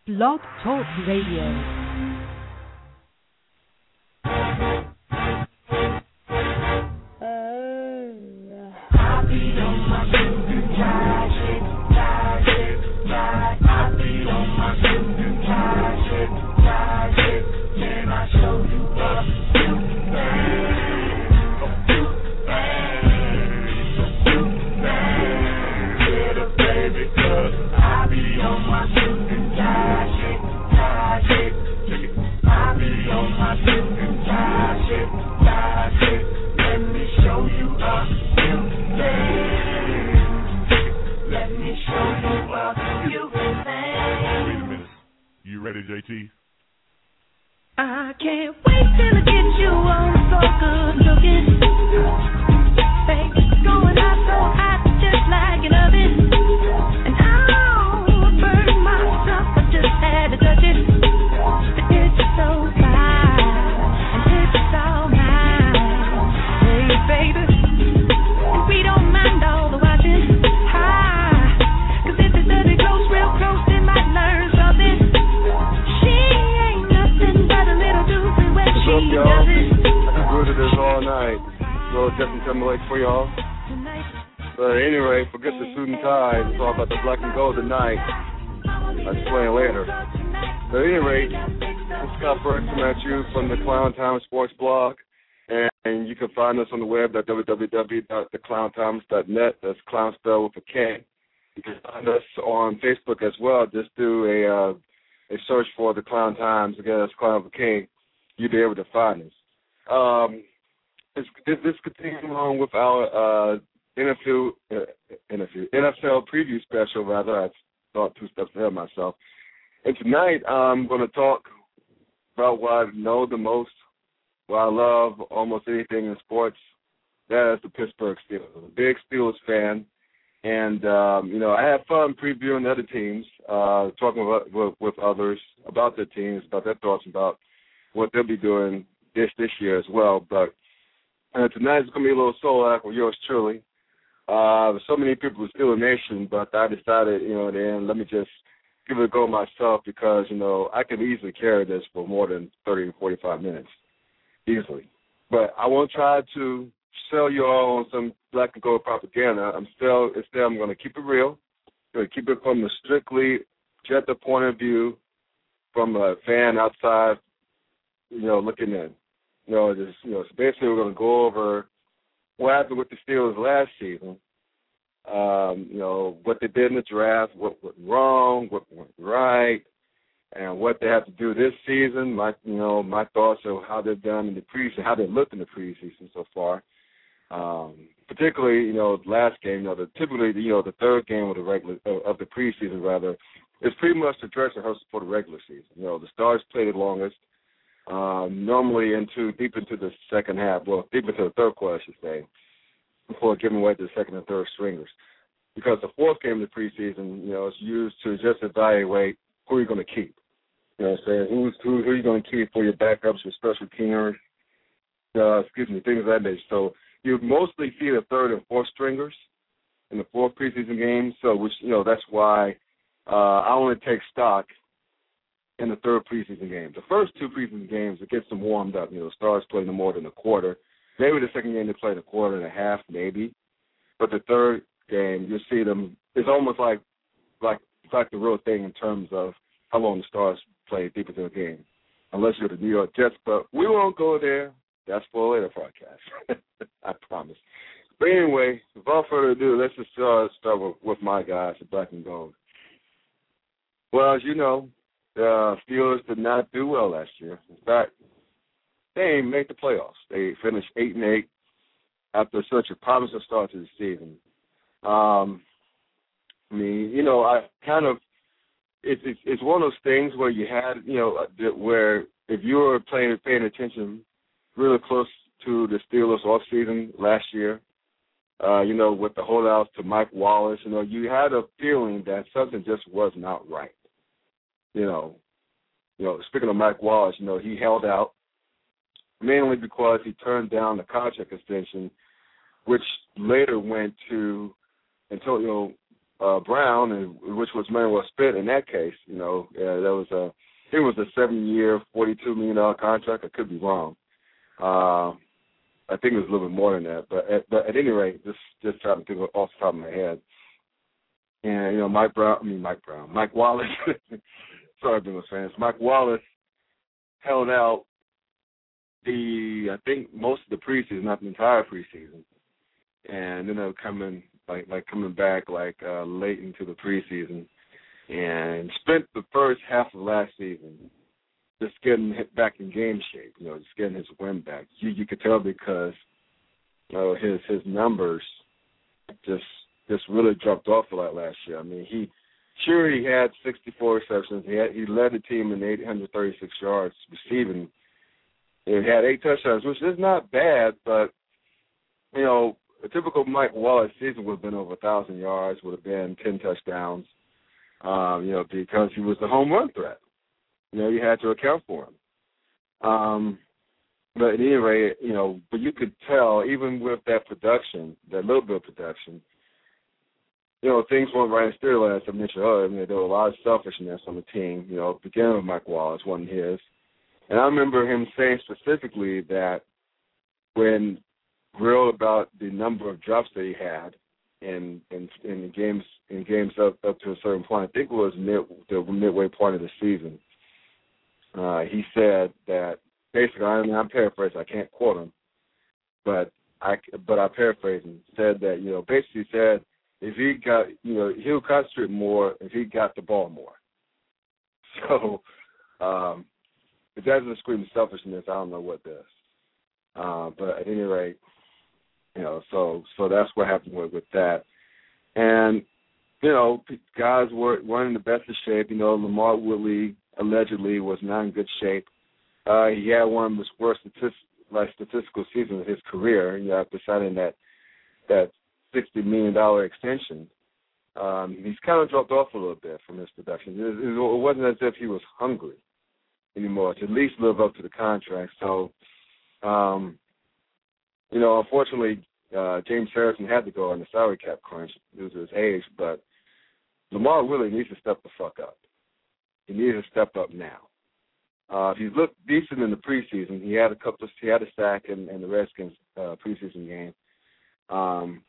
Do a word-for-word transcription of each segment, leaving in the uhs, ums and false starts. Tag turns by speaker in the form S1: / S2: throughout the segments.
S1: Blog Talk Radio.
S2: J T?
S3: I can't wait till I get you on so good looking. Baby, going out so hot, just like an oven. And I'll burn myself, I just had to touch it. But it's so fine, and it's all mine. Hey, baby, and we don't mind all the watching. Hi, cause if it doesn't close real close, they might learn something.
S4: What's up, y'all? I've rooted this all night. So Justin Timberlake for y'all. But anyway, forget the suit and tie. It's all about the black and gold tonight. I'll explain later. But at any rate, it's Scott Burke coming at you from the Clown Time Sports blog. And you can find us on the web at w w w dot the clown times dot net. That's clown spelled with a K. You can find us on Facebook as well. Just do a, uh, a search for the Clown Times. Again, that's Clown with a K. You'll be able to find us. Um, this, this continuing on with our uh, N F L, uh, N F L, N F L preview special, rather. I thought two steps ahead of myself. And tonight I'm going to talk about what I know the most, what I love almost anything in sports. That is the Pittsburgh Steelers. I'm a big Steelers fan. And, um, you know, I have fun previewing other teams, uh, talking with, with, with others about their teams, about their thoughts about what they'll be doing this this year as well. But uh, tonight is going to be a little solo act with yours truly. Uh, so many people are still a nation, but I decided, you know, then let me just give it a go myself because, you know, I can easily carry this for more than thirty to forty-five minutes, easily. But I won't try to sell you all on some black and gold propaganda. I'm still, instead, I'm going to keep it real. I'm going to keep it from a strictly objective point of view, from a fan outside, you know, looking in. You know, just, you know, so basically we're going to go over what happened with the Steelers last season, um, you know, what they did in the draft, what went wrong, what went right, and what they have to do this season, my, you know, my thoughts of how they've done in the preseason, how they looked in the preseason so far. Um, particularly, you know, last game, you know, the, typically, you know, the third game of the regular, of the preseason, rather, is pretty much the dress rehearsal for the regular season. You know, the stars play the longest. Um, normally into deep into the second half, well, deep into the third quarter, I should say, before giving away to the second and third stringers. Because the fourth game of the preseason, you know, is used to just evaluate who you're going to keep. You know what I'm saying? Who's, who, who are you going to keep for your backups, your special teamers, uh, excuse me, things of that nature. So you mostly see the third and fourth stringers in the fourth preseason game. So, which, you know, that's why uh, I only take stock in the third preseason game. The first two preseason games, it gets them warmed up. You know, the stars play no more than a quarter. Maybe the second game they play a quarter and a half, maybe. But the third game, you see them. It's almost like like like the real thing in terms of how long the stars play deep into the game, unless you're the New York Jets. But we won't go there. That's for a later broadcast. I promise. But anyway, without further ado, let's just uh, start with, with my guys, the black and gold. Well, as you know, the Steelers did not do well last year. In fact, they didn't make the playoffs. They finished eight and eight after such a promising start to the season. Um, I mean, you know, I kind of it's, it's it's one of those things where you had, you know, where if you were playing paying attention really close to the Steelers off season last year, uh, you know, with the holdouts to Mike Wallace, you know, you had a feeling that something just was not right. You know, you know, speaking of Mike Wallace, you know, he held out mainly because he turned down the contract extension, which later went to Antonio uh, Brown, and which was Manuel spent in that case. You know, uh, that was a it was a seven-year, forty-two million dollar contract. I could be wrong. Uh, I think it was a little bit more than that, but at, but at any rate, just just trying to think off the top of my head. And you know, Mike Brown, I mean Mike Brown, Mike Wallace. Sorry, Bengals fans. Mike Wallace held out the I think most of the preseason, not the entire preseason, and ended up coming like like coming back like uh, late into the preseason, and spent the first half of last season just getting hit back in game shape, you know, just getting his wind back. You you could tell because you know, his his numbers just just really dropped off a lot last year. I mean, he sure he had sixty-four receptions. He had, he led the team in eight hundred thirty-six yards receiving. He had eight touchdowns, which is not bad, but you know, a typical Mike Wallace season would have been over a thousand yards, would have been ten touchdowns. Um, you know, because he was the home run threat. You know, you had to account for him. Um, but at any rate, you know, but you could tell, even with that production, that little bit of production, you know, things weren't right in steer as I mentioned earlier. I mean, there was a lot of selfishness on the team, you know, beginning with Mike Wallace, wasn't his. And I remember him saying specifically that when grilled about the number of drops that he had in in, in the games in games up, up to a certain point, I think it was mid, the midway point of the season, Uh, he said that basically, I mean, I'm paraphrasing. I can't quote him, but I but I paraphrase him. Said that you know basically said if he got you know he'll concentrate more if he got the ball more. So um, if that doesn't scream selfishness, I don't know what does. Uh, but at any rate, you know, so so that's what happened with, with that, and you know guys were weren't in the best of shape. You know, Lamar Woodley allegedly was not in good shape. Uh, he had one of his worst statistic, like statistical seasons of his career, you know, after signing that that sixty million dollars extension. Um, he's kind of dropped off a little bit from his production. It, it, it wasn't as if he was hungry anymore to at least live up to the contract. So, um, you know, unfortunately, uh, James Harrison had to go on the salary cap crunch due to his age, but Lamar really needs to step the fuck up. He needs to step up now. Uh, he's looked decent in the preseason. He had a couple of, he had a sack in, in the Redskins uh, preseason game. Um,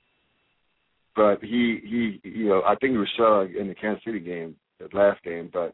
S4: but he, he, you know, I think he was shot in the Kansas City game, the last game. But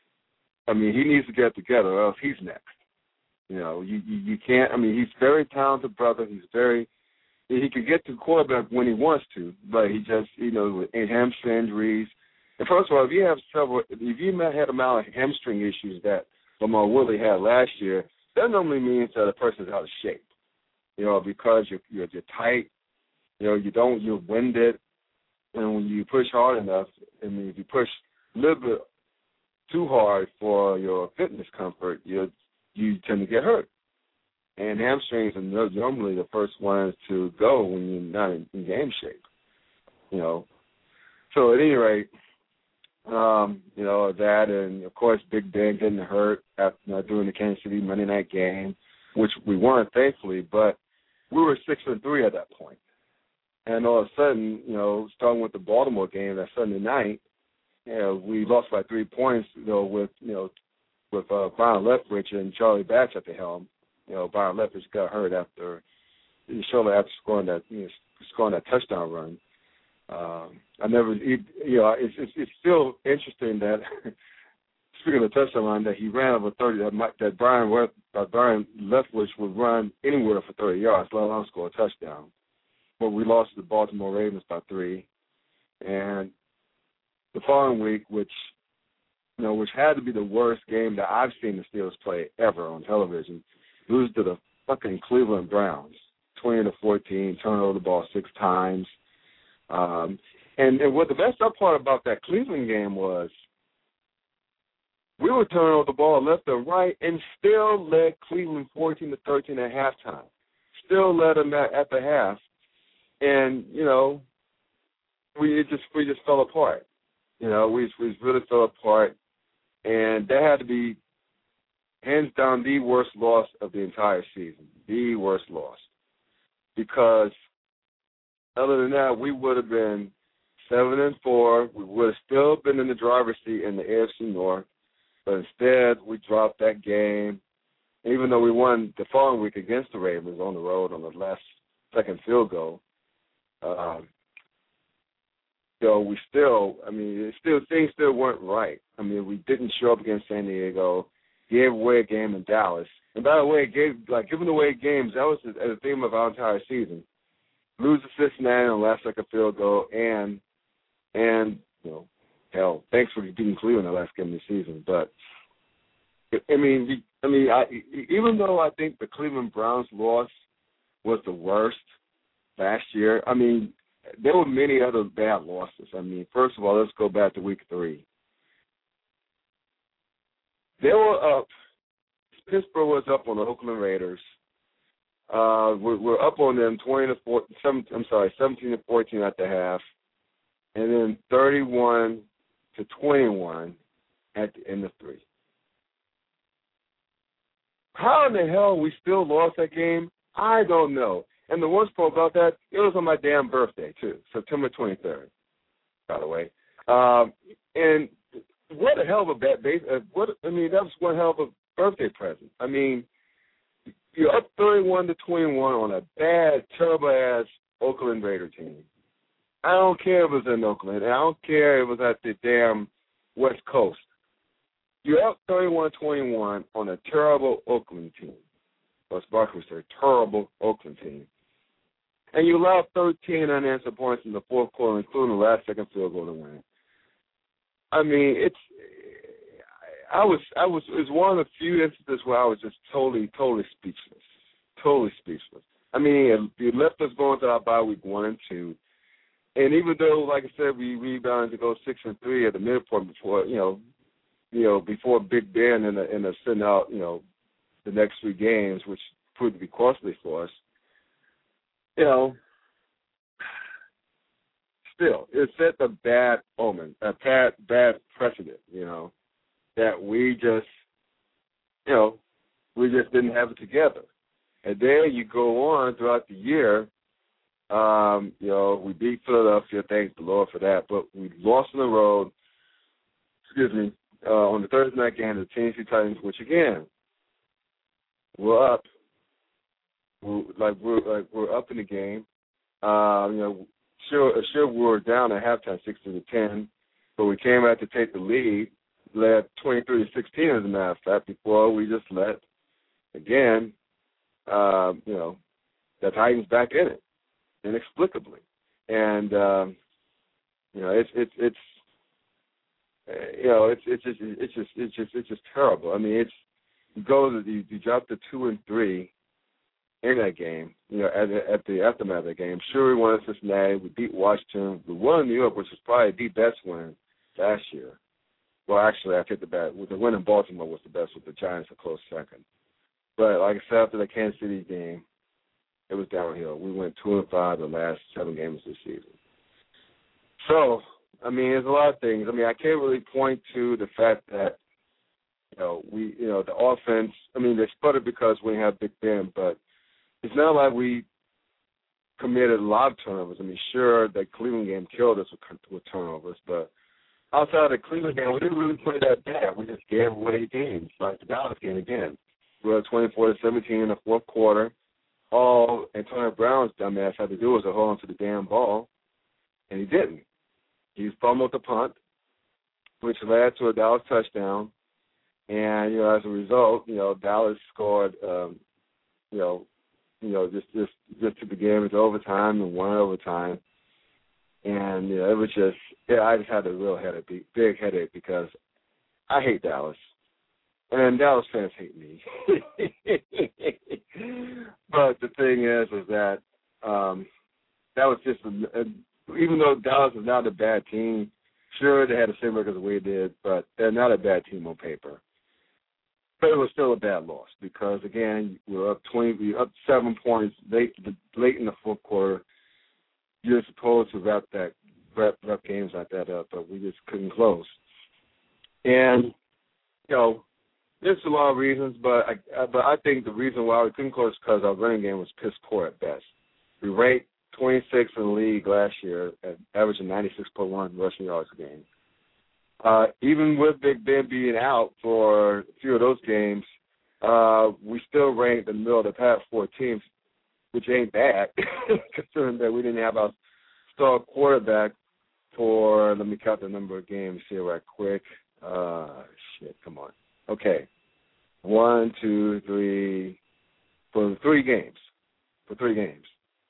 S4: I mean, he needs to get together, or else he's next. You know, you, you, you can't. I mean, he's very talented, brother. He's very. He can get to the quarterback when he wants to, but he just, you know, with hamstring injuries. And first of all, if you have several, if you had amount of hamstring issues that Lamar Woodley had last year, that normally means that a person's out of shape. You know, because you're you're, you're tight. You know, you don't you're winded, and when you push hard enough, I mean, if you push a little bit too hard for your fitness comfort, you you tend to get hurt. And hamstrings are normally the first ones to go when you're not in, in game shape. You know, so at any rate. Um, you know, that, and of course Big Ben getting hurt after, you know, during the Kansas City Monday night game, which we weren't, thankfully, but we were six and three at that point. And all of a sudden, you know, starting with the Baltimore game that Sunday night, you know, we lost by three points, you know, with you know, with uh, Byron Leftwich and Charlie Batch at the helm. You know, Byron Leftwich got hurt after shortly after scoring that you know, scoring that touchdown run. Um, I never, you know, it's, it's it's still interesting that speaking of the touchdown run, that he ran over thirty. That, Mike, that Brian uh, Brian Leftwich would run anywhere for thirty yards, let alone score a touchdown. But we lost to the Baltimore Ravens by three, and the following week, which you know, which had to be the worst game that I've seen the Steelers play ever on television, lose to the fucking Cleveland Browns, twenty to fourteen, turn over the ball six times. Um, and, and what the best up part about that Cleveland game was, we were turning over the ball left and right and still led Cleveland fourteen to thirteen at halftime. Still led them at, at the half. And, you know, we it just we just fell apart. You know, we, we really fell apart. And that had to be, hands down, the worst loss of the entire season. The worst loss. Because other than that, we would have been seven and four. We would have still been in the driver's seat in the A F C North, but instead we dropped that game. Even though we won the following week against the Ravens on the road on the last second field goal, um, so we still, I mean, it still things still weren't right. I mean, we didn't show up against San Diego, gave away a game in Dallas, and by the way, gave like giving away games. That was the, the theme of our entire season. Lose to Cincinnati on the last second field goal, and and you know, hell, thanks for beating Cleveland the last game of the season. But I mean, I mean, I, even though I think the Cleveland Browns loss was the worst last year, I mean, there were many other bad losses. I mean, first of all, let's go back to week three. They were up. Pittsburgh was up on the Oakland Raiders. Uh, we're, we're up on them twenty to four. Seven, I'm sorry, seventeen to fourteen at the half, and then thirty-one to twenty-one at the end of three. How in the hell we still lost that game? I don't know. And the worst part about that, it was on my damn birthday, too, September twenty-third, by the way. Um, and what a hell of a bad base. Uh, what, I mean, that was one hell of a birthday present. I mean, you're up thirty-one to twenty-one on a bad, terrible-ass Oakland Raider team. I don't care if it was in Oakland. I don't care if it was at the damn West Coast. You're up thirty-one twenty-one on a terrible Oakland team. Russ Barkley was a terrible Oakland team. And you allowed thirteen unanswered points in the fourth quarter, including the last second field goal to win. I mean, it's I was I was it was one of the few instances where I was just totally, totally speechless. Totally speechless. I mean, you left us going to our bye week one and two. And even though, like I said, we rebounded to go six and three at the midpoint before, you know, you know, before Big Ben and the, and the sitting out, you know, the next three games, which proved to be costly for us. You know, still, it set a bad omen, a bad, bad precedent, you know, that we just, you know, we just didn't have it together. And then you go on throughout the year, um, you know, we beat Philadelphia, thank the Lord for that, but we lost on the road, excuse me, uh, on the Thursday night game, the Tennessee Titans, which again, we're up. We're, like we're like we're up in the game. Uh, you know, sure, sure we were down at halftime, sixteen to ten, but we came out to take the lead, led twenty-three to sixteen as a matter of fact. Before we just let again, um, you know, the Titans back in it inexplicably, and um, you know, it's it's it's uh, you know, it's it's just it's just it's just it's just terrible. I mean, it's you go to the you drop the two and three in that game, you know, at, at the aftermath of the game. Sure, we won at Cincinnati. We beat Washington. We won New York, which was probably the best win last year. Well, actually, I take the bet. The win in Baltimore was the best, with the Giants a close second. But like I said, after the Kansas City game, it was downhill. We went two and five the last seven games this season. So, I mean, there's a lot of things. I mean, I can't really point to the fact that, you know, we, you know, the offense. I mean, they sputtered because we have Big Ben, but it's not like we committed a lot of turnovers. I mean, sure, the Cleveland game killed us with, with turnovers, but outside of the Cleveland game, we didn't really play that bad. We just gave away games, like the Dallas game again. We were twenty-four to seventeen in the fourth quarter. All Antonio Brown's dumbass had to do was to hold on to the damn ball, and he didn't. He fumbled the punt, which led to a Dallas touchdown, and, you know, as a result, you know, Dallas scored, um, you know, you know, just, just, just took the game into overtime and won overtime. And, you know, it was just, yeah, I just had a real headache, big headache, because I hate Dallas. And Dallas fans hate me. But the thing is, is that um, that was just, a, a, even though Dallas is not a bad team, sure, they had the same record as we did, but they're not a bad team on paper. But it was still a bad loss because, again, we were up twenty, we were up seven points late, late in the fourth quarter. You're supposed to wrap that wrap, wrap games like that up, but we just couldn't close. And, you know, there's a lot of reasons, but I, but I think the reason why we couldn't close is because our running game was piss poor at best. We ranked twenty-sixth in the league last year, at averaging ninety-six point one rushing yards a game. Uh, even with Big Ben being out for a few of those games, uh, we still ranked in the middle of the pack for teams, which ain't bad, considering that we didn't have our star quarterback for, let me count the number of games here right quick. Uh, shit, come on. Okay. One, two, three, for three games. For three games.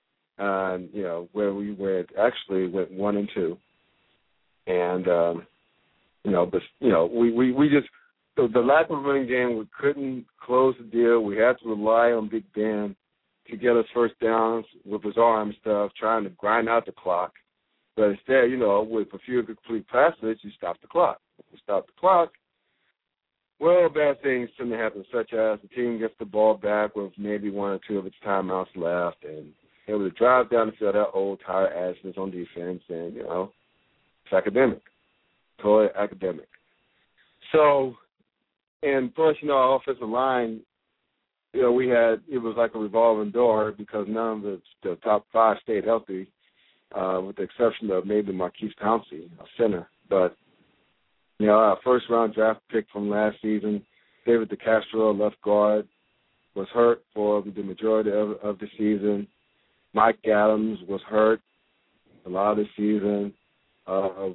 S4: Um, you know, where we went, actually went one and two. And, um, you know, but, you know, we, we, we just, the, the lack of a running game, we couldn't close the deal. We had to rely on Big Ben to get us first downs with his arm stuff, trying to grind out the clock. But instead, you know, with a few complete passes, you stop the clock. You stop the clock, well, bad things tend to happen, such as the team gets the ball back with maybe one or two of its timeouts left, and able to drive down the field, that old tired asses on defense, and, you know, it's academic, totally academic. So, and plus, you know, our offensive line, you know, we had, it was like a revolving door because none of the, the top five stayed healthy, uh, with the exception of maybe Marquise Pouncey, a center. But, you know, our first-round draft pick from last season, David DeCastro, left guard, was hurt for the majority of, of the season. Mike Adams was hurt a lot of the season. Uh,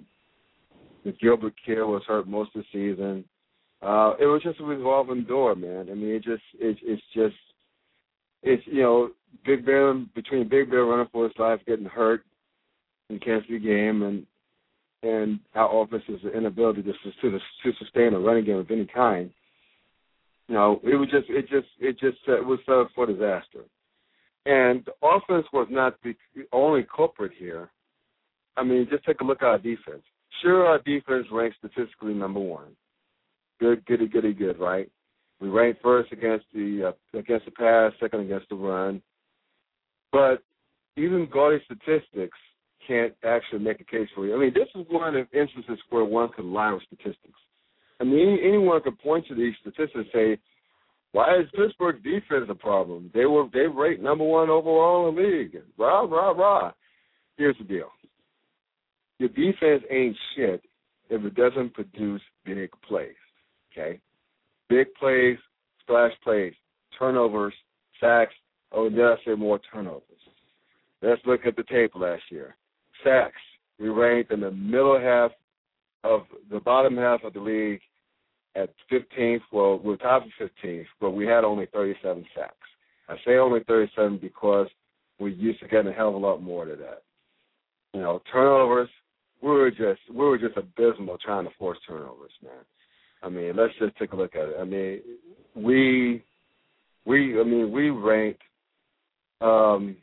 S4: Gilbert Kill was hurt most of the season. Uh, it was just a revolving door, man. I mean, it just, it, it's just, it's, you know, Big Ben, between Big Ben running for his life, getting hurt in Kansas City game, and and our offense's inability to, to, to sustain a running game of any kind, you know, it was just, it just, it just uh, was set up for disaster. And the offense was not the only culprit here. I mean, just take a look at our defense. Sure, our defense ranks statistically number one. Good, goody, goody, good, right? We rank first against the uh, against the pass, second against the run. But even gaudy statistics can't actually make a case for you. I mean, this is one of the instances where one could lie with statistics. I mean, any, anyone could point to these statistics and say, why is Pittsburgh's defense a problem? They were they rate number one overall in the league. Rah, rah, rah. Here's the deal. Your defense ain't shit if it doesn't produce big plays, okay? Big plays, splash plays, turnovers, sacks, oh, did I say more turnovers? Let's look at the tape last year. Sacks, we ranked in the middle half of the bottom half of the league at fifteenth. Well, we're top of fifteenth, but we had only thirty-seven sacks. I say only thirty-seven because we used to get a hell of a lot more than that. You know, turnovers, we were just we were just abysmal trying to force turnovers, man. I mean, let's just take a look at it. I mean, we we I mean we ranked. Um,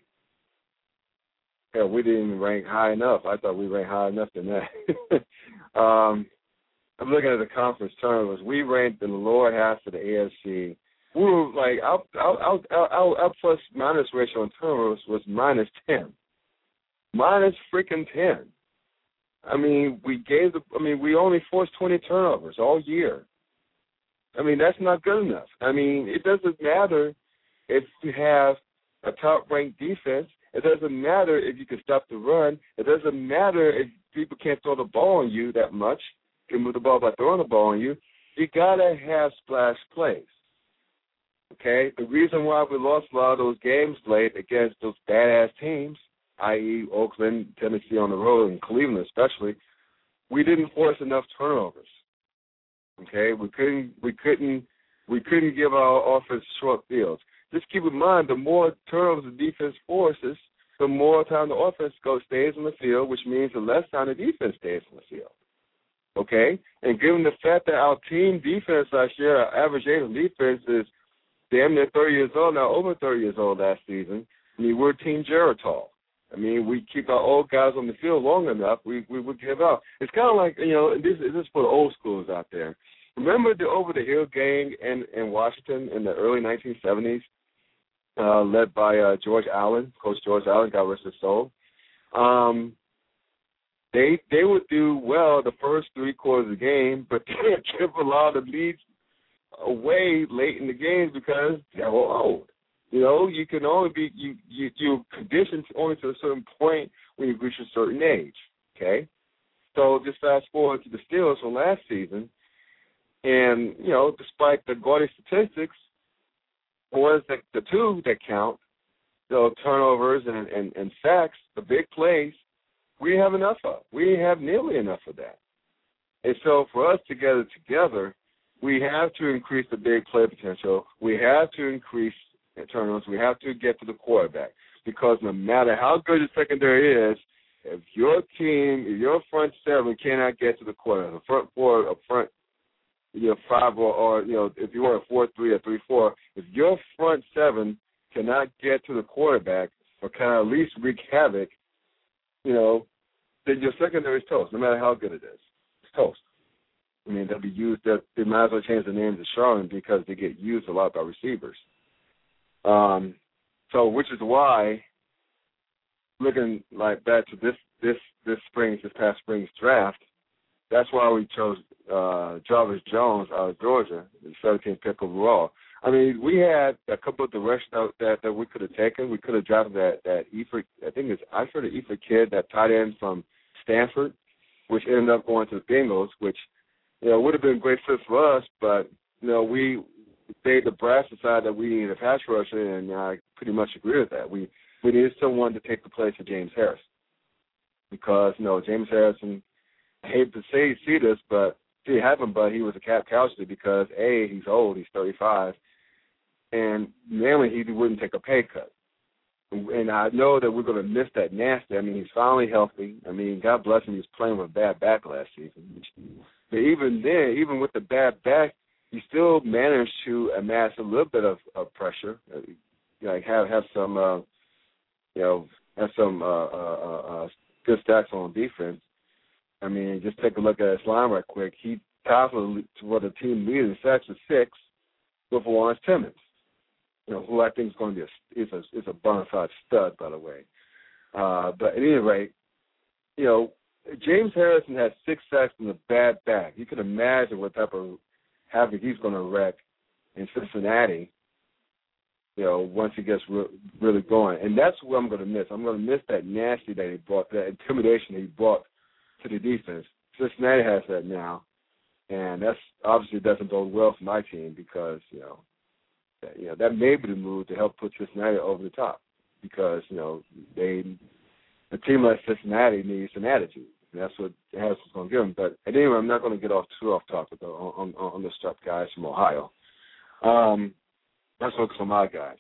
S4: Yeah, we didn't even rank high enough. I thought we ranked high enough than that. um, I'm looking at the conference turnovers. We ranked in the lower half of the A F C. We were like, our, our, our, our, our plus minus ratio on turnovers was minus ten. Minus freaking ten. I mean, we gave the, I mean, we only forced twenty turnovers all year. I mean, that's not good enough. I mean, it doesn't matter if you have a top-ranked defense. It doesn't matter if you can stop the run. It doesn't matter if people can't throw the ball on you that much, can move the ball by throwing the ball on you. You got to have splash plays, okay? The reason why we lost a lot of those games late against those badass teams, that is. Oakland, Tennessee on the road, and Cleveland especially, we didn't force enough turnovers, okay? We couldn't, we couldn't, we couldn't give our offense short fields. Just keep in mind, the more turnovers the defense forces, the more time the offense goes stays on the field, which means the less time the defense stays on the field. Okay? And given the fact that our team defense last year, our average age of defense is damn near thirty years old, now over thirty years old last season, I mean, we're Team Geritol. I mean, we keep our old guys on the field long enough, we we would give up. It's kind of like, you know, this, this is for the old schools out there. Remember the over-the-hill gang in, in Washington in the early nineteen seventies? Uh, led by uh, George Allen, Coach George Allen, God rest his soul. Um, they they would do well the first three quarters of the game, but they would give a lot of leads away late in the games because they were old. You know, you can only be you you you're conditioned only to a certain point when you reach a certain age. Okay, so just fast forward to the Steelers from last season, and you know, despite the gaudy statistics, ones that the two that count, the turnovers and, and and sacks, the big plays, we have enough of. We have nearly enough of that. And so for us to get it together, we have to increase the big play potential. We have to increase turnovers. We have to get to the quarterback, because no matter how good your secondary is, if your team, if your front seven cannot get to the quarterback, the front four, a front, you know, five or, or you know, if you want a four three or three four, if your front seven cannot get to the quarterback or can at least wreak havoc, you know, then your secondary is toast, no matter how good it is. It's toast. I mean, they'll be used. They might as well change the name to Charlotte because they get used a lot by receivers. Um, so, which is why, looking like back to this this this spring, this past spring's draft, that's why we chose uh, Jarvis Jones out of Georgia, the seventeenth pick overall. I mean, we had a couple of directions that that, that we could have taken. We could have drafted that that Eifert, I think it's Eifert or Eifert kid, that tight end from Stanford, which ended up going to the Bengals, which, you know, would have been a great fit for us, but, you know, we, they, the brass decided that we needed a pass rusher, and I pretty much agree with that. We we needed someone to take the place of James Harris, because, you know, James Harrison, I hate to say see this, but see heaven, but he was a cap casualty because, A, he's old, he's thirty-five, and mainly he wouldn't take a pay cut. And I know that we're going to miss that nasty. I mean, he's finally healthy. I mean, God bless him, he was playing with a bad back last season. But even then, even with the bad back, he still managed to amass a little bit of, of pressure, like have have some, uh, you know, have some uh, uh, uh, good stats on defense. I mean, just take a look at his line right quick. He tied for the team leader in sacks with six with Lawrence Timmons, you know, who I think is going to be a is a is a bona fide stud, by the way. Uh, but at any rate, you know, James Harrison has six sacks from a bad back. You can imagine what type of havoc he's going to wreak in Cincinnati, you know, once he gets re- really going. And that's what I'm going to miss. I'm going to miss that nasty that he brought, that intimidation he brought to the defense. Cincinnati has that now, and that's obviously doesn't bode well for my team, because, you know, that, you know, that may be the move to help put Cincinnati over the top, because, you know, they a team like Cincinnati needs some attitude. And that's what Harrison's going to give them. But anyway, I'm not going to get off too off topic though, on, on, on the stuff guys from Ohio. Um, let's focus on my guys.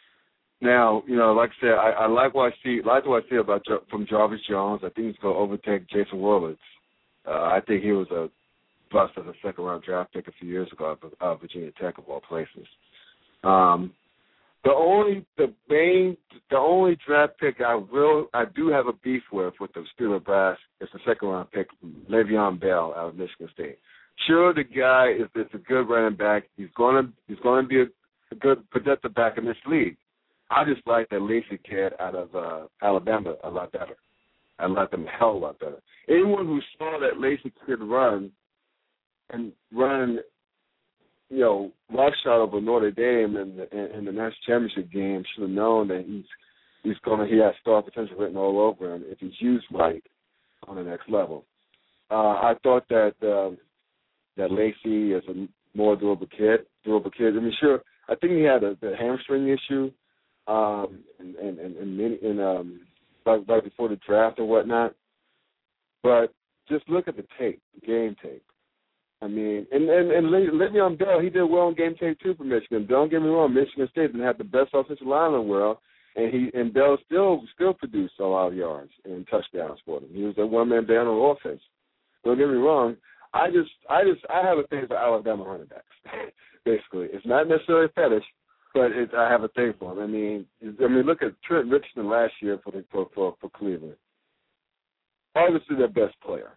S4: Now, you know, like I said, I, I like what I see. Like what I see about from Jarvis Jones. I think he's going to overtake Jason Wuerlitz. Uh, I think he was a bust as a second round draft pick a few years ago out of Virginia Tech, of all places. Um, the only the main the only draft pick I will I do have a beef with with the Steelers brass is the second round pick, Le'Veon Bell out of Michigan State. Sure, the guy is, is a good running back. He's going to he's going to be a, a good productive back in this league. I just like that Lacey kid out of uh, Alabama a lot better. I like them a hell of a lot better. Anyone who saw that Lacey kid run and run, you know, roughshod over Notre Dame in the, in, in the national championship game should have known that he's he's going to he has star potential written all over him if he's used right on the next level. Uh, I thought that uh, that Lacey is a more durable kid, durable kid. I mean, sure, I think he had a, a hamstring issue. Um, and and and, and, many, and um, right, right before the draft and whatnot, but just look at the tape, the game tape. I mean, and and, and Le'Veon Bell, he did well on game tape too for Michigan. Don't get me wrong, Michigan State didn't have the best offensive line in the world, and he and Bell still still produced a lot of yards and touchdowns for them. He was a one man band on offense. Don't get me wrong. I just I just I have a thing for Alabama running backs. Basically, it's not necessarily a fetish. But it, I have a thing for him. I mean, I mean, look at Trent Richardson last year for the, for, for for Cleveland. Obviously, their best player.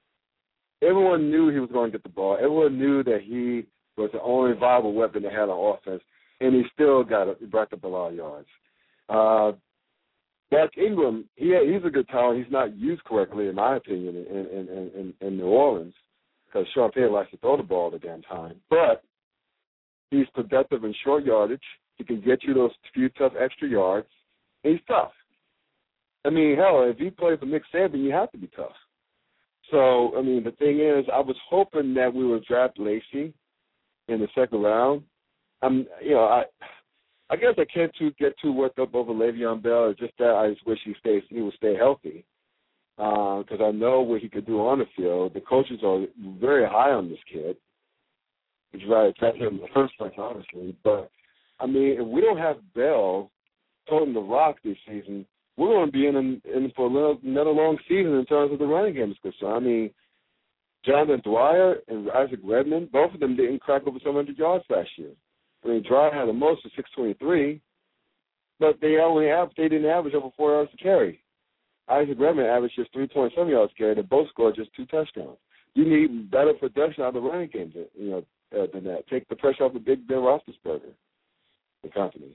S4: Everyone knew he was going to get the ball. Everyone knew that he was the only viable weapon they had on offense, and he still got it, racked up a lot of yards. Uh, Mark Ingram, he he's a good talent. He's not used correctly, in my opinion, in in in, in, in New Orleans, because Sean Payton likes to throw the ball all the damn time, but he's productive in short yardage. He can get you those few tough extra yards. And he's tough. I mean, hell, if he plays for Nick Saban, you have to be tough. So, I mean, the thing is, I was hoping that we would draft Lacy in the second round. I'm, you know, I, I guess I can't too, get too worked up over Le'Veon Bell. It's just that I just wish he stays, he would stay healthy, because uh, I know what he could do on the field. The coaches are very high on this kid, which is why I attacked him in the first place, honestly. But I mean, if we don't have Bell toting the rock this season, we're going to be in, in for a little, another long season in terms of the running game is concerned. I mean, Jonathan Dwyer and Isaac Redmond, both of them didn't crack over seven hundred yards last year. I mean, Dwyer had the most of six twenty-three, but they only have, they didn't average over four yards to carry. Isaac Redmond averaged just three point seven yards to carry. They both scored just two touchdowns. You need better production out of the running game, than, you know, uh, than that. Take the pressure off of Big Ben Roethlisberger, the company.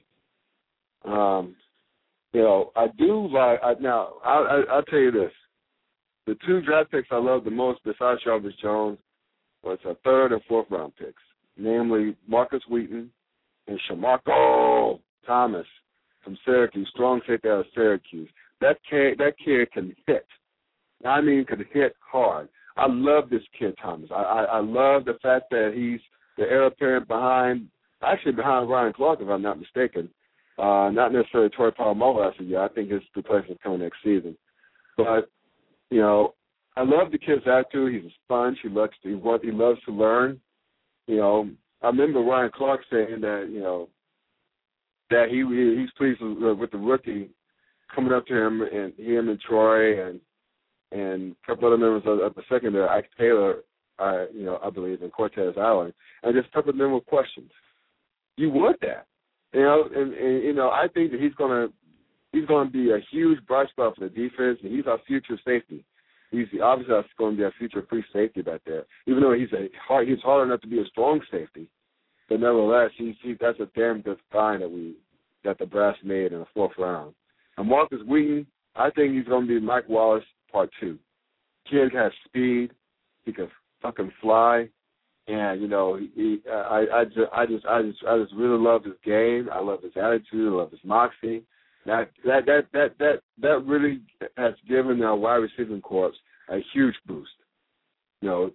S4: Um. You know, I do like, I, now, I, I, I'll tell you this. The two draft picks I love the most besides Jarvis Jones was a third and fourth round picks, namely Marcus Wheaton and Shamarko Thomas from Syracuse, strong safety out of Syracuse. That kid, that kid can hit. I mean, can hit hard. I love this kid, Thomas. I, I, I love the fact that he's the heir apparent behind, actually behind Ryan Clark, if I'm not mistaken. Uh, not necessarily Troy Polamalu after year. I think his replacement coming next season. But, you know, I love the kid's attitude. He's a sponge. He loves to, he loves to learn. You know, I remember Ryan Clark saying that, you know, that he he's pleased with, with the rookie coming up to him, and him and Troy and and a couple other members of, of the secondary, Ike Taylor, uh, you know, I believe, and Cortez Allen, and just peppered them with questions. You want that. You know, and, and you know, I think that he's gonna he's gonna be a huge bright spot for the defense, and he's our future safety. He's obviously going to be our future free safety back there. Even though he's a hard, he's hard enough to be a strong safety, but nevertheless, he's he, that's a damn good find that we that the brass made in the fourth round. And Marcus Wheaton, I think he's going to be Mike Wallace part two. Kid has speed, he can fucking fly. And you know, he, I, I just, I just, I just, I just really love his game. I love his attitude. I love his moxie. That, that, that, that, that, that really has given our wide receiving corps a huge boost. You know,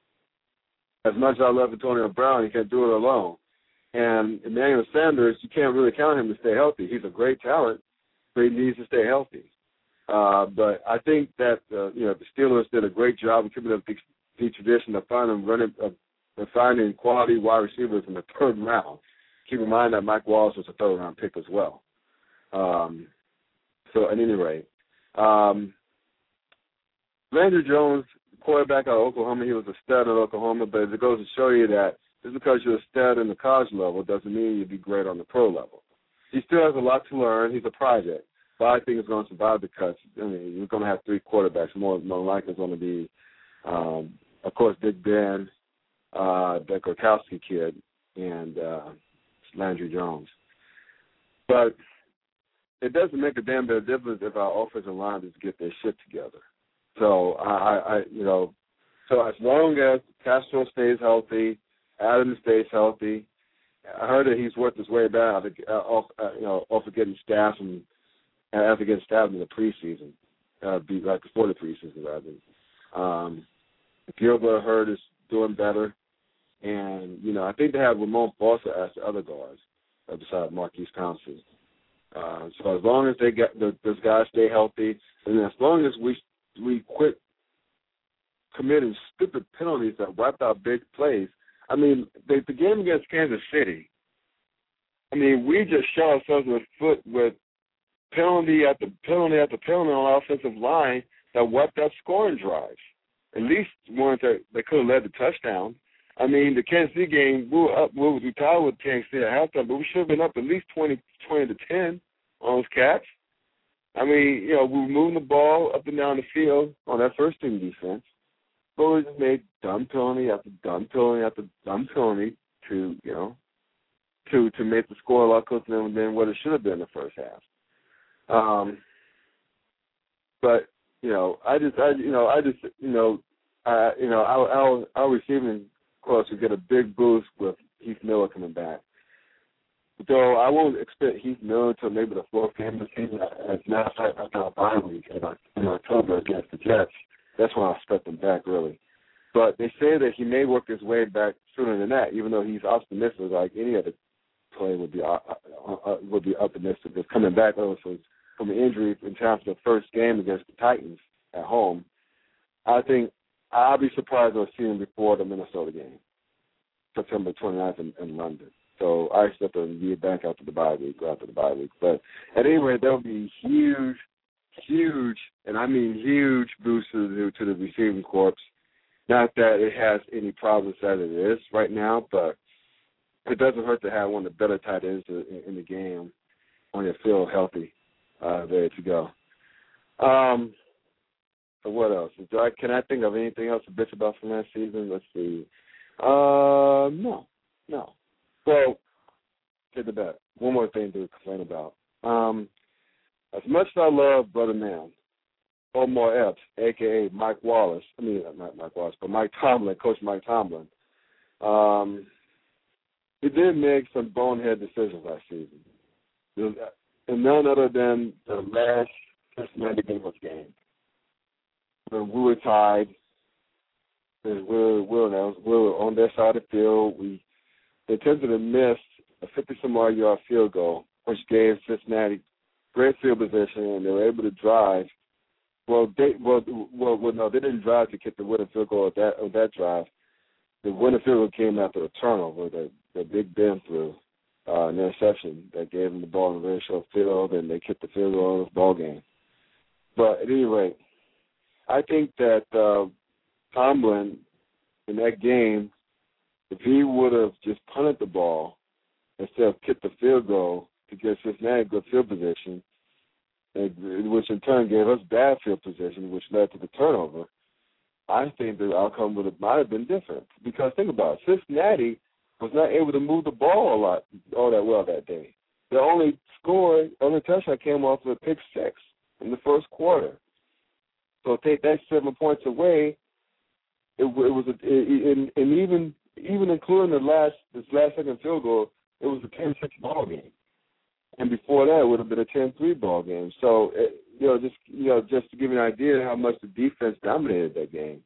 S4: as much as I love Antonio Brown, he can't do it alone. And Emmanuel Sanders, you can't really count him to stay healthy. He's a great talent, but he needs to stay healthy. Uh, but I think that uh, you know the Steelers did a great job of keeping up the, the tradition of finding running. Uh, and finding quality wide receivers in the third round. Keep in mind that Mike Wallace was a third-round pick as well. Um, so at any rate, um, Landry Jones, quarterback out of Oklahoma, he was a stud at Oklahoma, but it goes to show you that just because you're a stud in the college level doesn't mean you'll be great on the pro level. He still has a lot to learn. He's a project, but I think he's going to survive the cuts. I mean, you're going to have three quarterbacks. More, more likely it's going to be, um, of course, Big Ben, Uh, the Gronkowski kid, and uh, Landry Jones. But it doesn't make a damn bit of difference if our offensive line doesn't get their shit together. So, I, I, you know, so as long as Castro stays healthy, Adams stays healthy, I heard that he's worked his way back uh, off, uh, you know, off of getting staffed and after getting staffed in the preseason, uh, be like before the preseason rather. Um, Gilbert Hurd is doing better. And, you know, I think they have Ramon Foster as the other guards uh, besides Marquise Pouncey. Uh, so as long as they get the, those guys stay healthy, and as long as we we quit committing stupid penalties that wiped out big plays. I mean, the, the game against Kansas City, I mean, we just shot ourselves in the foot with penalty after penalty after penalty on our offensive line that wiped out scoring drives. At least one that, that could have led to touchdown. I mean, the Kansas City game, we were up, we were tied with Kansas City at halftime, but we should have been up at least twenty, twenty to ten on those Cats. I mean, you know, we were moving the ball up and down the field on that first team defense, but we just made dumb penalty after dumb penalty after dumb penalty to, you know, to to make the score a lot closer than, than what it should have been in the first half. Um, but you know, I just, I, you know, I just, you know, uh, you know, our, our, our receiving course would get a big boost with Heath Miller coming back. But the So I won't expect Heath Miller until maybe the fourth game of the season. As a matter of fact, after a bye week in October against the Jets, that's when I expect him back, really. But they say that he may work his way back sooner than that, even though he's optimistic, like any other player would be uh, uh, would be optimistic. Just coming back also from an injury in terms of the first game against the Titans at home, I think I'll be surprised to see him before the Minnesota game, September twenty-ninth in, in London. So I expect him to be back after the bye week, or after the bye week. But at any rate, there'll be huge, huge, and I mean huge boost to the, to the receiving corps. Not that it has any problems as it is right now, but it doesn't hurt to have one of the better tight ends in, in the game on your field healthy, uh, ready to go. Um, so what else? Do I, can I think of anything else to bitch about from last season? Let's see. Uh, no, no. Well, take the bet. One more thing to complain about. Um, as much as I love Brother Man, Omar Epps, a k a. Mike Wallace, I mean, not Mike Wallace, but Mike Tomlin, Coach Mike Tomlin, um, he did make some bonehead decisions last season. And none other than the last Cincinnati Bengals game. When we were tied, we were, we were, we were on their side of the field. We they attempted to miss a fifty-some-odd yard field goal, which gave Cincinnati great field position, and they were able to drive. Well, they well, well, well no, they didn't drive to get the winning field goal at that on that drive. The winning field goal came after a turnover that, that Big Ben threw, uh, an interception that gave them the ball in a very short field, and they kicked the field goal in the ball game. But at any rate, I think that uh, Tomlin in that game, if he would have just punted the ball instead of kicked the field goal to get Cincinnati good field position, which in turn gave us bad field position, which led to the turnover, I think the outcome would have might have been different. Because think about it, Cincinnati was not able to move the ball a lot, all that well that day. The only score, only touchdown came off of a pick six in the first quarter. So take that seven points away, it, it was a, it, and, and even even including the last this last second field goal, it was a ten six ball game. And before that, it would have been a ten three ball game. So, it, you know, just you know, just to give you an idea of how much the defense dominated that game.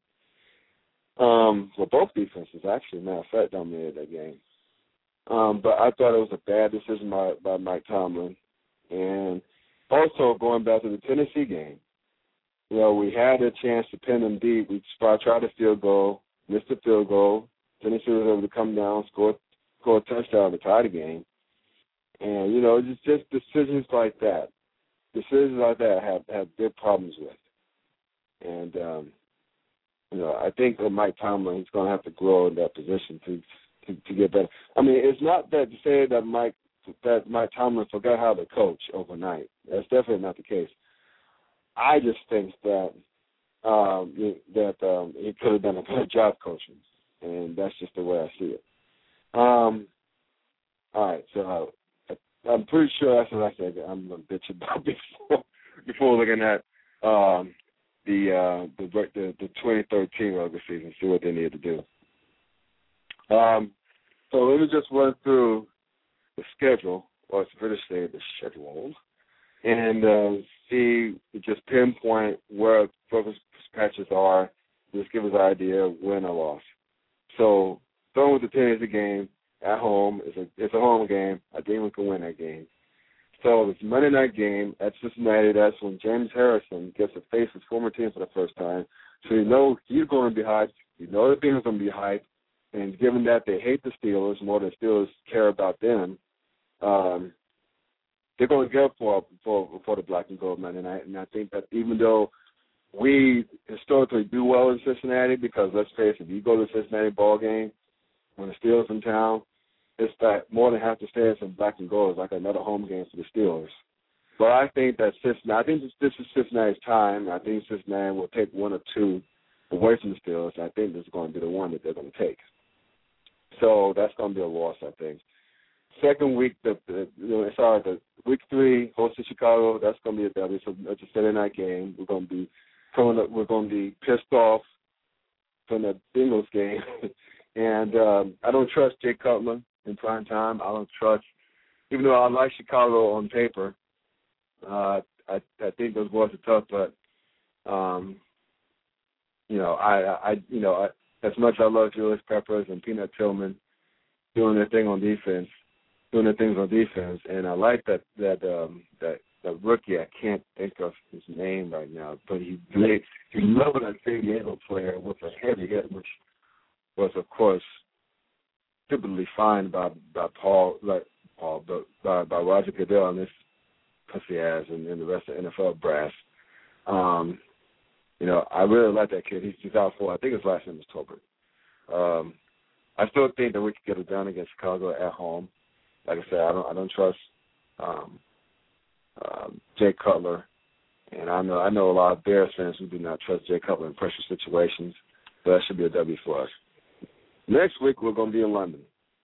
S4: Um, well, both defenses actually, matter of fact, dominated that game. Um, but I thought it was a bad decision by, by Mike Tomlin. And also going back to the Tennessee game, you know, we had a chance to pin them deep. We tried a field goal, missed the field goal. Tennessee was able to come down, score, score a touchdown to tie the game. And, you know, it's just decisions like that. Decisions like that I have, have big problems with. And, um, you know, I think that Mike Tomlin, he's going to have to grow in that position to, to to get better. I mean, it's not that to say that Mike that Mike Tomlin forgot how to coach overnight. That's definitely not the case. I just think that um, that um, he could have done a better job coaching, and that's just the way I see it. Um, all right, so uh, I'm pretty sure that's what I said I'm going to bitch about before before looking at um, the, uh, the the the twenty thirteen regular season, see what they need to do. Um, so let me just run through the schedule, or it's British say the schedule, and uh, see, just pinpoint where focus patches are, just give us an idea of win or loss. So starting with the Tennessee game at home, it's a it's a home game. I think we can win that game. So it's Monday night game at Cincinnati. That's when James Harrison gets to face his former team for the first time. So you know he's going to be hyped. You know the team's going to be hyped. And given that they hate the Steelers more than Steelers care about them, um, they're going to go for, for for the black and gold Monday night. And I think that even though we historically do well in Cincinnati, because let's face it, if you go to the Cincinnati ball game when the Steelers in town, it's that more than half the stands in black and gold is like another home game for the Steelers. But I think that Cincinnati, I think this, this is Cincinnati's time. I think Cincinnati will take one or two away from the Steelers. I think this is going to be the one that they're going to take. So that's going to be a loss, I think. Second week, the, the you know, sorry, the week three, hosting Chicago. That's going to be a W. So it's a Saturday night game. We're going to be coming up, we're going to be pissed off from the Bengals game, and um, I don't trust Jay Cutler in prime time. I don't trust even though I like Chicago on paper, uh, I I think those boys are tough. But um, you know, I I you know I, as much as I love Julius Peppers and Peanut Tillman doing their thing on defense, doing their things on defense, and I like that that um, that. The rookie, I can't think of his name right now, but he played, he loved a San Diego player with a heavy hit, which was, of course, typically fined by by Paul, like Paul, but by, by Roger Goodell and this pussy ass and, and the rest of the N F L brass. Um, you know, I really like that kid. He's, he's out for, I think his last name is Tolbert. Um, I still think that we could get it done against Chicago at home. Like I said, I don't, I don't trust. Um, Um, Jay Cutler, and I know I know a lot of Bears fans who do not trust Jay Cutler in pressure situations, but that should be a W for us. Next week we're going to be in London,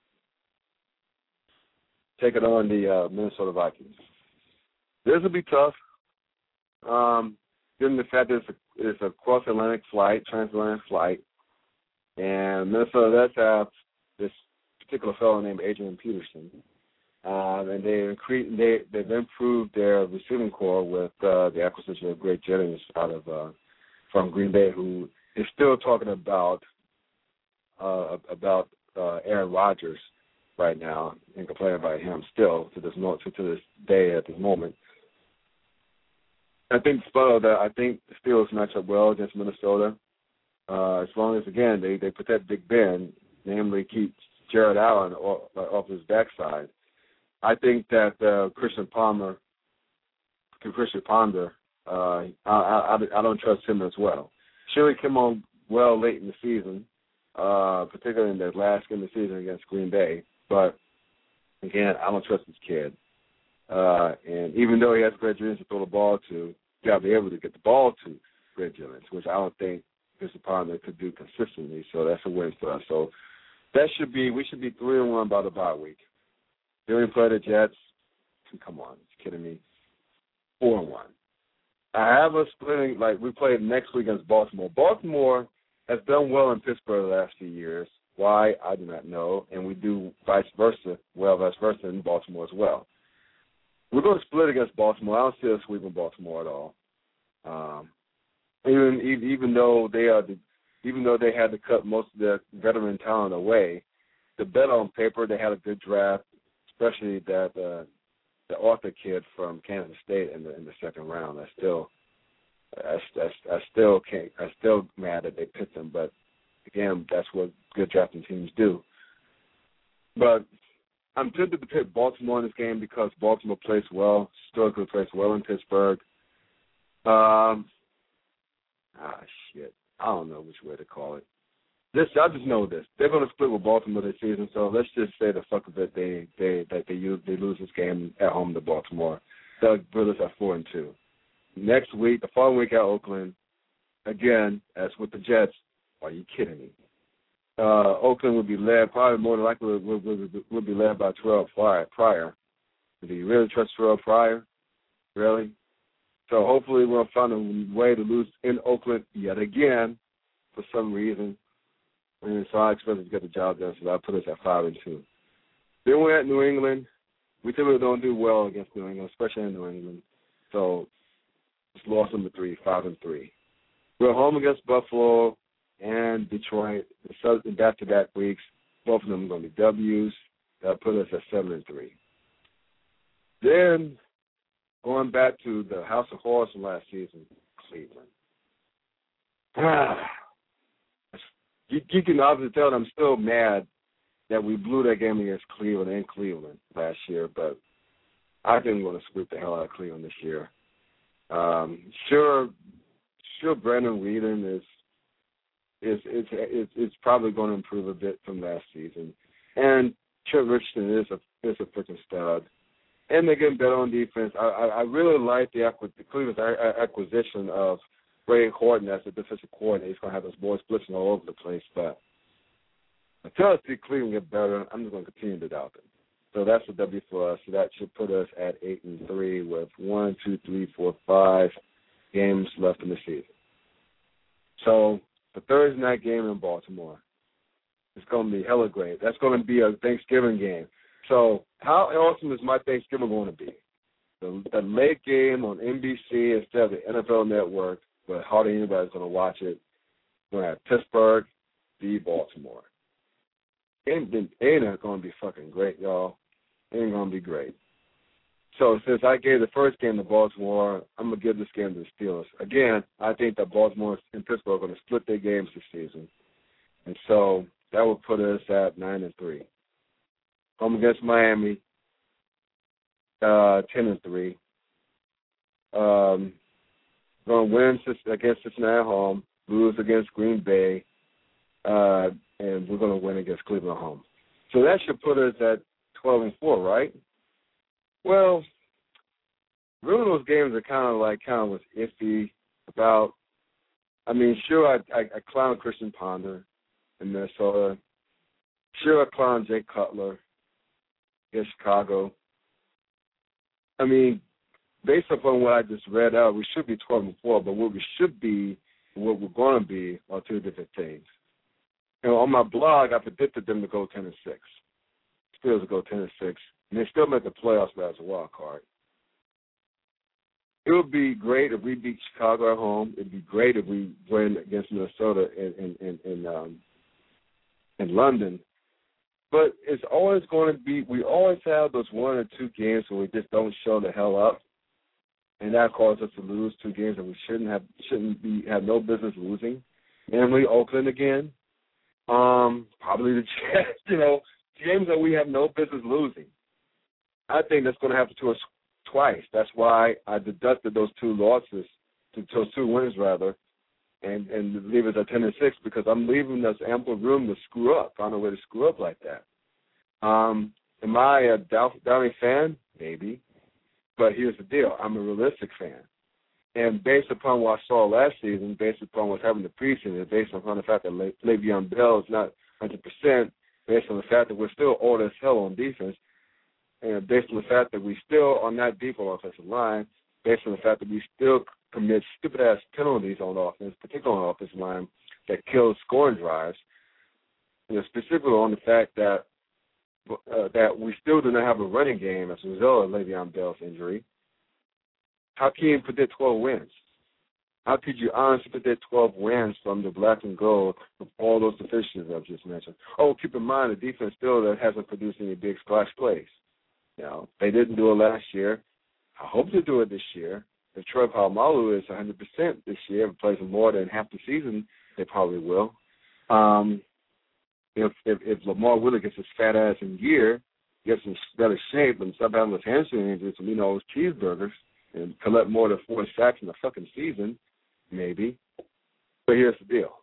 S4: taking on the uh, Minnesota Vikings. This will be tough, um, given the fact that it's a, it's a cross-Atlantic flight, transatlantic flight, and Minnesota does have this particular fellow named Adrian Peterson. Um, and they incre- they, they've improved their receiving core with uh, the acquisition of Greg Jennings out of uh, from Green Bay, who is still talking about uh, about uh, Aaron Rodgers right now and complaining about him still to this mo- to, to this day at this moment. I think despite that, I think the Steelers match up well against Minnesota uh, as long as again they, they protect Big Ben, namely keep Jared Allen off, off his backside. I think that uh, Christian Palmer, Christian Ponder, uh, I, I, I don't trust him as well. Surely came on well late in the season, uh, particularly in the last game of the season against Green Bay. But, again, I don't trust this kid. Uh, and even though he has Greg Jennings to throw the ball to, you got to be able to get the ball to Greg Jennings, which I don't think Christian Ponder could do consistently. So that's a win for us. So that should be, we should be three and one by the bye week. Then we play the Jets. Come on, you kidding me? Four and one. I have a splitting, like we played next week against Baltimore. Baltimore has done well in Pittsburgh the last few years. Why, I do not know. And we do vice versa, well, vice versa in Baltimore as well. We're going to split against Baltimore. I don't see us sweeping Baltimore at all. Um, even even though they are, the, even though they had to cut most of their veteran talent away, the bet on paper they had a good draft. Especially that uh, the Arthur kid from Kansas State in the in the second round. I still, I, I, I still can't. I still mad that they picked him. But again, that's what good drafting teams do. But I'm tempted to pick Baltimore in this game because Baltimore plays well, historically plays well in Pittsburgh. Um, ah shit, I don't know which way to call it. This, I just know this. They're going to split with Baltimore this season, so let's just say the fuck of it. They they that they use, they lose this game at home to Baltimore. Doug Brothers are four and two. Next week, the following week at Oakland, again as with the Jets. Are you kidding me? Uh, Oakland would be led probably more than likely would, would, would be led by Terrell Pryor. Do you really trust Terrell Pryor? Really? So hopefully we'll find a way to lose in Oakland yet again for some reason. And so I expect us to get the job done, so I'll put us at five and two. Then we're at New England. We typically don't do well against New England, especially in New England. So it's loss number three, five and three. We're home against Buffalo and Detroit in back-to-back weeks. Both of them are going to be W's. That'll put us at seven and three. Then going back to the House of Horrors from last season, Cleveland. Ah. You, you can obviously tell I'm still mad that we blew that game against Cleveland in Cleveland last year, but I think we're going to sweep the hell out of Cleveland this year. Um, sure, sure, Brandon Whedon is is it's it's it's probably going to improve a bit from last season, and Trent Richardson is a is a freaking stud, and they're getting better on defense. I I, I really like the, the Cleveland's acquisition of Ray Horton as the defensive coordinator. He's going to have those boys blitzing all over the place. But until I see Cleveland get better, I'm just going to continue to doubt them. So that's a W for us. So that should put us at eight and three with one, two, three, four, five games left in the season. So the Thursday night game in Baltimore, it's going to be hella great. That's going to be a Thanksgiving game. So how awesome is my Thanksgiving going to be? The, the late game on N B C instead of the N F L Network, but hardly anybody's going to watch it. We're going to have Pittsburgh v. Baltimore. Ain't, ain't going to be fucking great, y'all. Ain't going to be great. So since I gave the first game to Baltimore, I'm going to give this game to the Steelers. Again, I think that Baltimore and Pittsburgh are going to split their games this season. And so that will put us at nine and three. Home against Miami, uh, ten and three. Um, going to win against Cincinnati at home, lose against Green Bay, uh, and we're going to win against Cleveland at home. So that should put us at twelve and four, right? Well, really those games are kind of like kind of was iffy about. I mean, sure, I, I, I clown Christian Ponder in Minnesota. Sure, I clown Jake Cutler in Chicago. I mean, based upon what I just read out, we should be twelve and four, but what we should be, what we're going to be, are two different things. You know, on my blog, I predicted them to go ten and six. Steelers will go ten and six, and they still make the playoffs, but as a wild card. It would be great if we beat Chicago at home. It would be great if we win against Minnesota in in in, in, um, in London. But it's always going to be, we always have those one or two games where we just don't show the hell up, and that causes us to lose two games that we shouldn't have, shouldn't be, have no business losing. Namely, Oakland again, um, probably the Jets, you know, games that we have no business losing. I think that's going to happen to us twice. That's why I deducted those two losses, those two wins rather, and, and leave it at ten and six, because I'm leaving us ample room to screw up, find a way to screw up like that. Um, am I a doubting fan? Maybe. But here's the deal. I'm a realistic fan. And based upon what I saw last season, based upon what's happening in the preseason, based upon the fact that Le- Le'Veon Bell is not one hundred percent, based on the fact that we're still old as hell on defense, and based on the fact that we still are not deep on offensive line, based on the fact that we still commit stupid-ass penalties on offense, particularly on offensive line, that kills scoring drives, you know, specifically on the fact that uh, that we still do not have a running game as a result of Le'Veon Bell's injury. How can you predict twelve wins? How could you honestly predict twelve wins from the black and gold with all those deficiencies I've just mentioned? Oh, keep in mind the defense still that hasn't produced any big splash plays. You know, they didn't do it last year. I hope to do it this year. If Troy Polamalu is one hundred percent this year and plays more than half the season, they probably will. Um, if, if if Lamar Willis gets his fat ass in gear, gets in better shape, and stop having those hamstring injuries and, you know, those cheeseburgers, and collect more than four sacks in a fucking season, maybe. But here's the deal.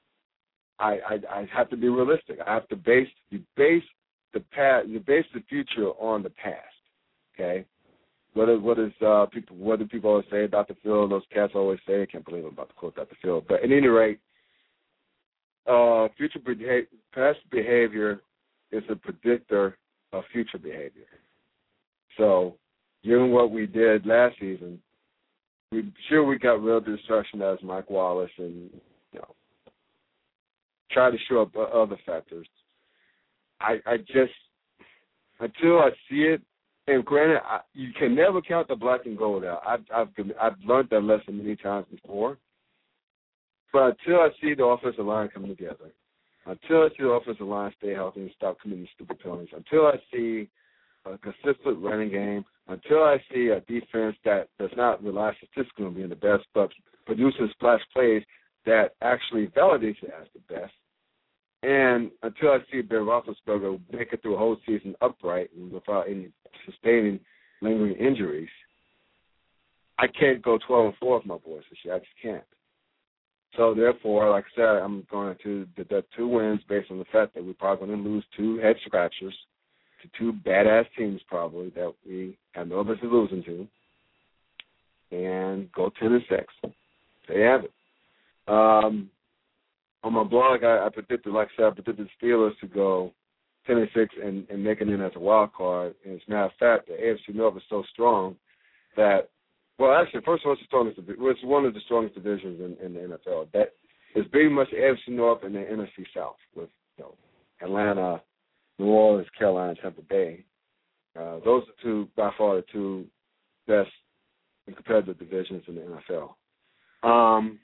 S4: I, I I have to be realistic. I have to base you base the past, you base the future on the past. Okay. What is what is uh, people? What do people always say about the field? Those cats always say. I can't believe I'm about to quote Doctor Phil. But at any rate, uh, future behavior, past behavior is a predictor of future behavior. So, given what we did last season, we sure we got real destruction as Mike Wallace, and you know, try to show up other factors. I I just until I see it. And granted, I, you can never count the black and gold out. I've, I've I've learned that lesson many times before. But until I see the offensive line come together, until I see the offensive line stay healthy and stop committing stupid penalties, until I see a consistent running game, until I see a defense that does not rely statistically on being the best, but produces splash plays that actually validates it as the best, and until I see Ben Roethlisberger make it through a whole season upright and without any sustaining lingering injuries, I can't go twelve and four with my boys this year. I just can't. So therefore, like I said, I'm going to deduct two wins based on the fact that we're probably going to lose two head scratchers to two badass teams probably that we have no business losing to, and go ten and six. There you have it. Um, on my blog, I, I predicted, like I said, I predicted the Steelers to go ten and six and, and make it in as a wild card. And as a matter of fact, the A F C North is so strong that, well, actually, first of all, it's the strongest. It's one of the strongest divisions in, in the N F L. That is pretty much the A F C North and the N F C South with, you know, Atlanta, New Orleans, Carolina, Tampa Bay. Uh, those are two, by far, the two best competitive divisions in the N F L. Um,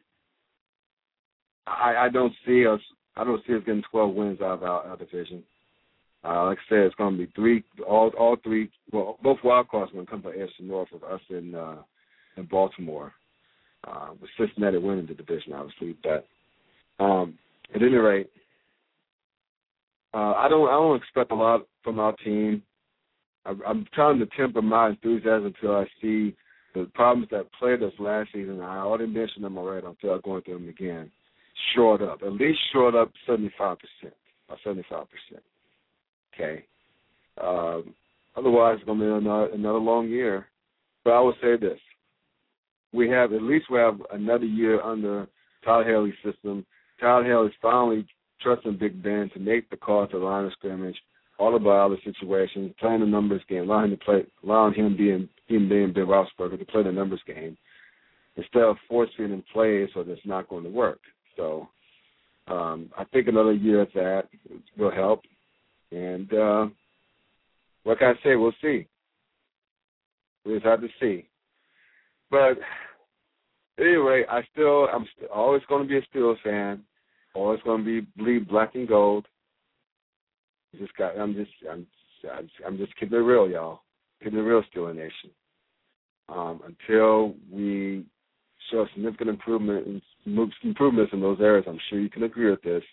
S4: I, I don't see us. I don't see us getting twelve wins out of our, our division. Uh, like I said, it's going to be three. All, all three. Well, both wild cards are going to come from A F C North with us in uh, in Baltimore. Uh, with Cincinnati winning the division, obviously. But um, at any rate, uh, I don't. I don't expect a lot from our team. I, I'm trying to temper my enthusiasm until I see the problems that plagued us last season. I already mentioned them already. Until I'm going through them again. Short up, at least short up seventy-five percent or seventy-five percent. Okay. Um, otherwise, it's going to be another, another long year. But I would say this: we have at least we have another year under Todd Haley's system. Todd Haley is finally trusting Big Ben to make the call to the line of scrimmage, all about other situations, playing the numbers game, allowing him to play, allowing him being him being Ben Roethlisberger to play the numbers game instead of forcing him plays so that's not going to work. So um, I think another year of that will help. And uh, like I say, we'll see. We just have to see. But anyway, I still, I'm st- always going to be a Steelers fan. Always going to be bleed black and gold. Just got, I'm just, I'm, I'm just keeping it real, y'all. Keeping it real, Steeler Nation. Um, until we show significant improvement in, improvements in those areas, I'm sure you can agree with this,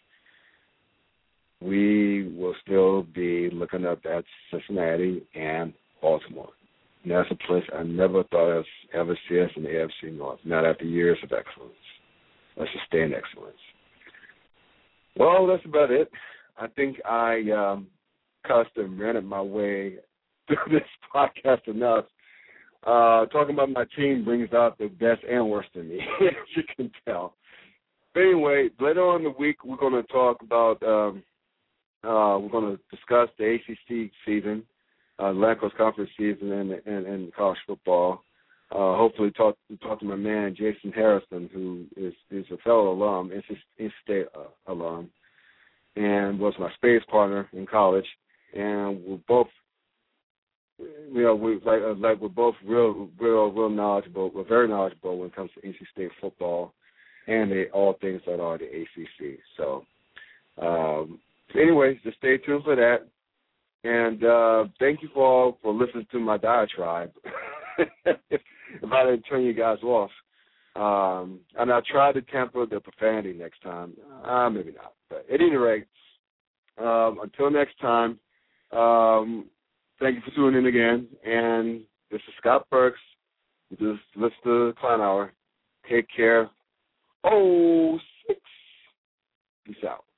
S4: we will still be looking up at Cincinnati and Baltimore. And that's a place I never thought I'd ever see us in the A F C North, not after years of excellence. Let's just stay in excellence. Well, that's about it. I think I um, cussed and ranted my way through this podcast enough. Uh, talking about my team brings out the best and worst in me, as you can tell. But anyway, later on in the week, we're going to talk about, um, uh, we're going to discuss the A C C season, uh, the Atlantic Coast Conference season, and, and, and college football. Uh, hopefully talk, talk to my man, Jason Harrison, who is, is a fellow alum, N C State uh, alum, and was my space partner in college. And we're both, you know, we like like we're both real, real, real knowledgeable. We're very knowledgeable when it comes to N C State football and the, all things that are the A C C. So, um, anyways, just stay tuned for that. And uh, thank you for all for listening to my diatribe. if, if I didn't turn you guys off, um, and I try to temper the profanity next time. Uh, maybe not, but at any rate, um, until next time. Um, Thank you for tuning in again. And this is Scott Burks. Just listen to Klein Hour. Take care. Oh, six. Peace out.